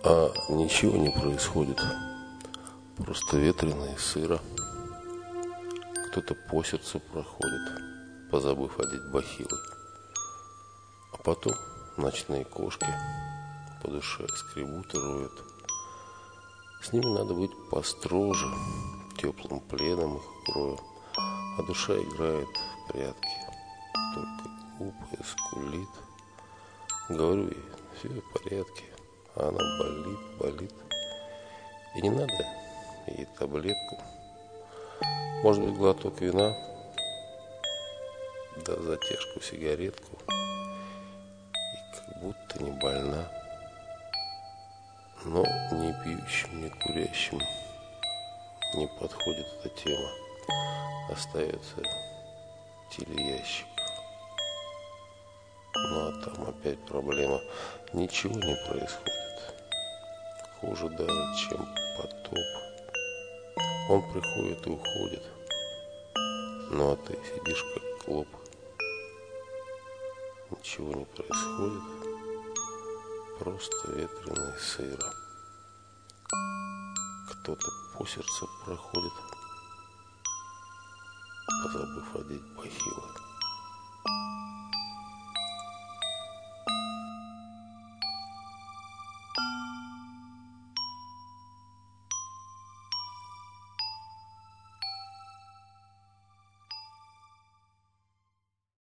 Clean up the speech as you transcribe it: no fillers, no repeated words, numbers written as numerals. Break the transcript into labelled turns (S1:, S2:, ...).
S1: А ничего не происходит. Просто ветрено и сыро. Кто-то по сердцу проходит, позабыв одеть бахилы. А потом ночные кошки по душе скребут и роют. С ними надо быть построже, теплым пледом их укрою. А душа играет в прятки, только глупая скулит. Говорю ей, все в порядке, а она болит. И не надо ей таблетку. Может быть, глоток вина, да затяжку сигаретку. И как будто не больна. Но ни пьющим, ни курящим не подходит эта тема. Остается телеящик. Ну а там опять проблема. Ничего не происходит. Хуже даже, чем потоп. Он приходит и уходит. Ну а ты сидишь как клоп. Ничего не происходит. Просто ветрено и сыро. Кто-то по сердцу проходит, позабыв одеть бахилы.